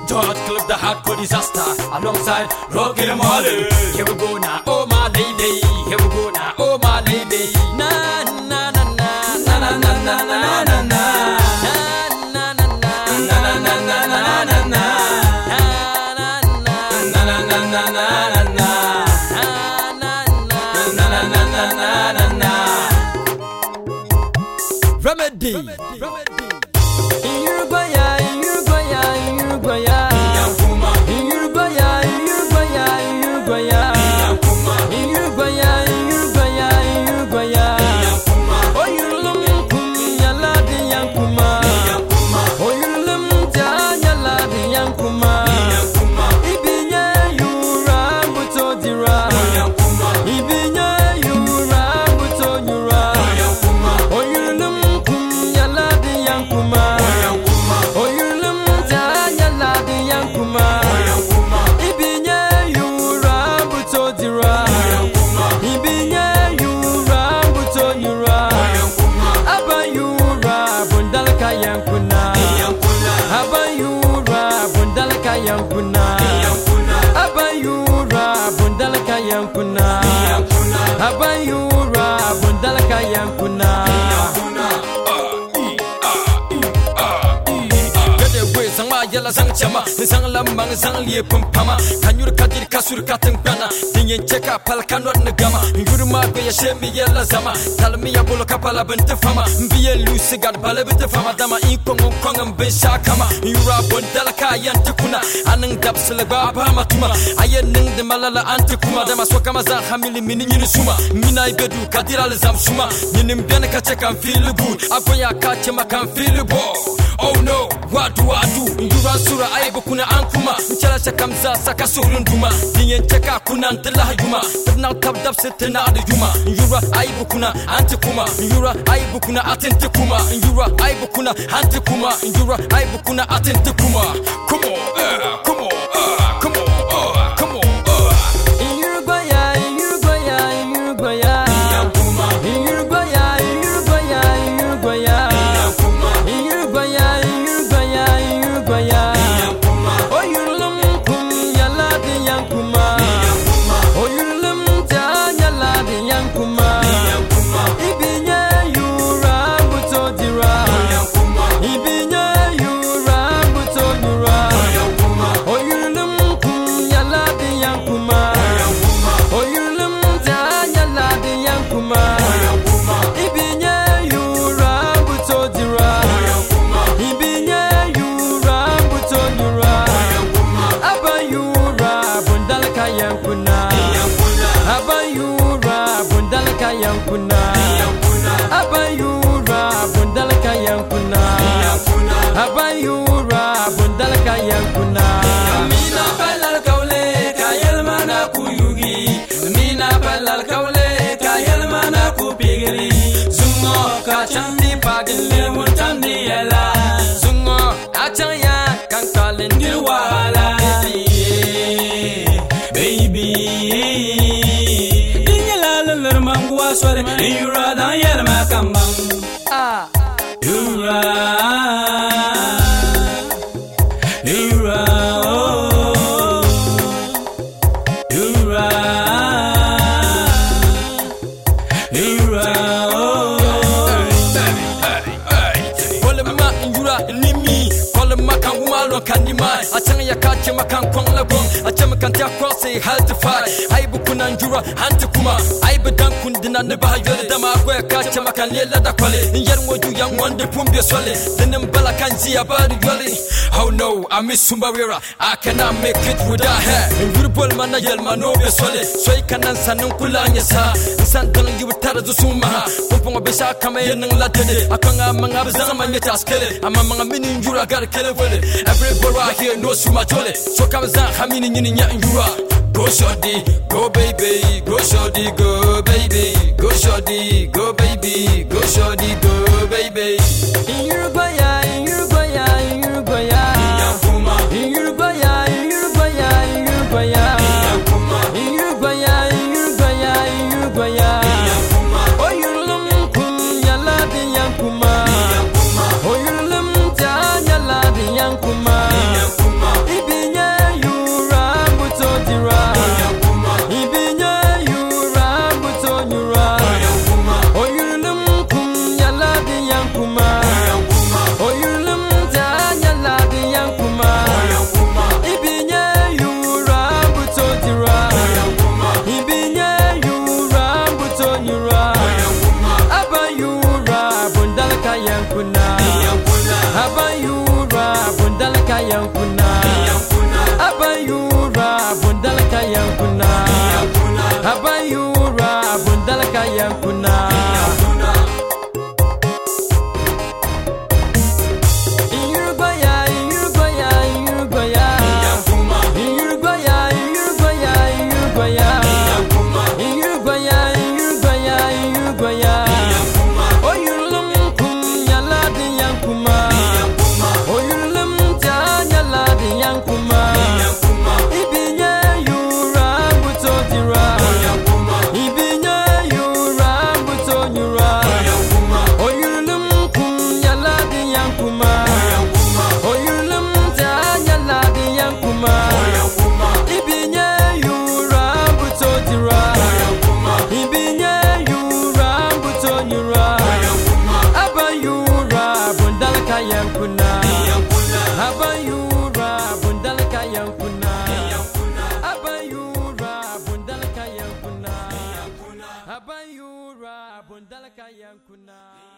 Dot Club, the hardcore disaster, alongside Rocky Marley. Here we go now, oh my lady. Here we go now, oh my lady. Na na na na na na na na na na na. Na na na na na na na na na na. Na na na na na na na. Na na na na na. Remedy. In Uruguay, in Uruguay, in Uruguay. In Uruguay, in Uruguay, in Uruguay. In Uruguay, in Uruguay, in Uruguay. Oh, you lum kum yala di yankuma. Oh, you lum ja yala di yankuma. Ibinya yura buto dira. Ibinya yura buto yura. Oh, you lum kum yala di yankuma. Oh, you lum ja yala di yankuma. Ibinya yura buto dira. Ibinya yura buto yura. Aba yura bundalaka yankuna. Aba yura bundalaka yankuna. Aba yura bundalaka yankuna. Aba yura bundalaka yankuna. Yala sang chama, sang lamang sang liye pumpama. Kanyur kadir kasur kateng pana. Dingin ceka pal kanot negama. Yurma be ya shemi yala zama. Talmi ya bolo kapala bente fama. Mbiye lusi gad bale bente fama. Dama inkong kong mbe shakama. Yura bondala kayan tukuna. Aneng dap seleba bahama tuma. Ayen neng de malala antikuma. Dama swakama za hamili mini nyini suma. Mina ibedu kadir al zam suma. Nyini mbiane kache kan feel good. Agoya kache ma kan feel bo. Oh no, what do I do? Yura sura aibu kuna ankuma. Mchala chakamza saka surun duma. Dinyen cheka kuna ntela yuma. Tabna tabdab setena adu yuma. Yura aibu kuna antikuma. Yura aibu kuna atentikuma. Yura aibu kuna antikuma. Yura aibu kuna atentikuma. Come on, come on, come on, come on. In Uruguay, in Uruguay, in Uruguay. In Uruguay, in Uruguay, in Uruguay. In Uruguay, in Uruguay, in Uruguay. Oh, you lum kum yala di yankuma. Oh, you lum ja yala di yankuma. Ibinya yura buto dira. Ibinya yura buto dira. Oh, you lum kum yala di yankuma. Oh, you lum ja yala di yankuma. Ibinya yura buto dira. Ibinya yura buto yura. Aba yura bundalaka yankuna. Aba yura bundalaka yankuna. Aba yura bundalaka yankuna. Aba yura bundalaka yankuna. Mina balal kaule kayel mana kuyugi. Mina balal kaule kayel mana kupigiri. Zungo kachandi pagile muntandi yala. Zungo achaya kankalin dirwala. Baby, dinyala lermangwa sware. Yura dan yelma kambang. Yura, yura, oh, yura, yura, oh. Kolema yura nimi, kolema kan wumalo kanima. Achanga ya kache makan kwang labong. Achama kan tia kwase halt fight. Aibu kuna njura antikuma. Aibu dan kundina neba yole dama kwe kache makan lela da kwale. Yer moju yang wande pumbia swale. Denem bala kanji abadi yole. Oh no, I miss Sumbawira. I cannot make it without her. Yurubol mana yelma no be swale. Soy kanan sanung kulanya sa. San dalang yutara du sumaha. Pumpong besha kama yenang latede. Akanga mga bazanga manyeta askele. Ama mga mini njura gar kele wele. Everybody out here knows Suma jole. So come za hamini nyini nya yura. Go shorty, go baby, go shorty, go baby, go shorty, go baby, go shorty, go baby. In Uruguay, in Uruguay, in Uruguay. In Uruguay, in Uruguay, in Uruguay. In Uruguay, in Uruguay, in Uruguay. Oh, you lum kum yala di yankuma. Oh, you lum ja yala di yankuma. yankuna abayura bundalaka yankuna abayura bundalaka yankuna abayura bundalaka yankuna Abayura bundalaka yankuna